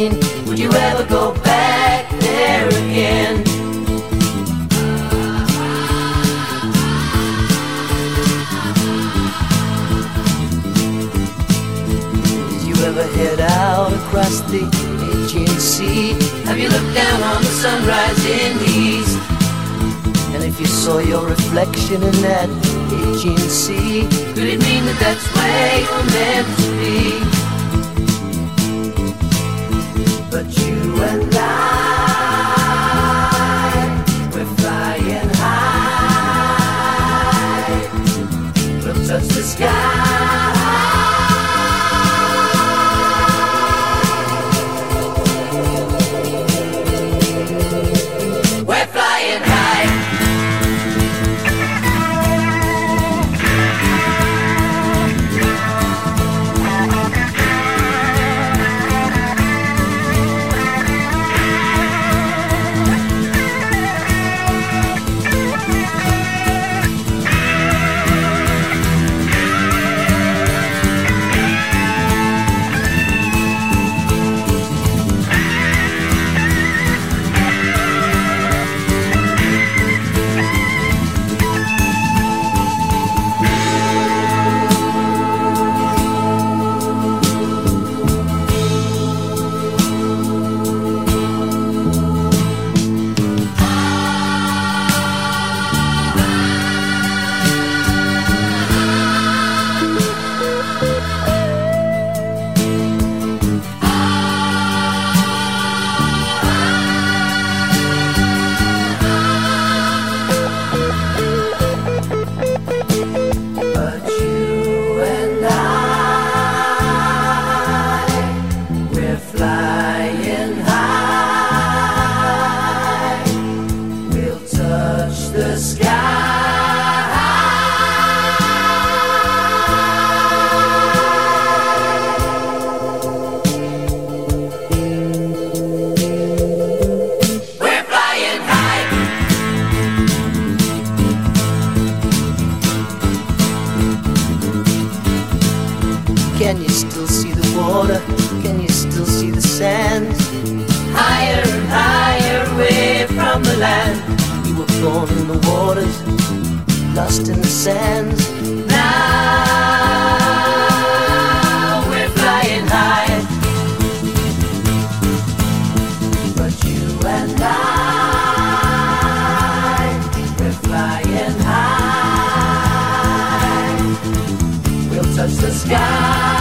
mean? Would you ever go back there again? Did you ever head out across the Aegean Sea? Have you looked down on the sunrise in the east? And if you saw your reflection in that Aegean Sea, could it mean that that's where you're meant to be? But you and I, we're flying high. We'll touch the sky. We're flying high. Flying high, we'll touch the sky. We're flying high. Can you still see the water? Can you still see the sand? Higher and higher away from the land. We were born in the waters, lost in the sands. Now we're flying high. But you and I, we're flying high. We'll touch the sky.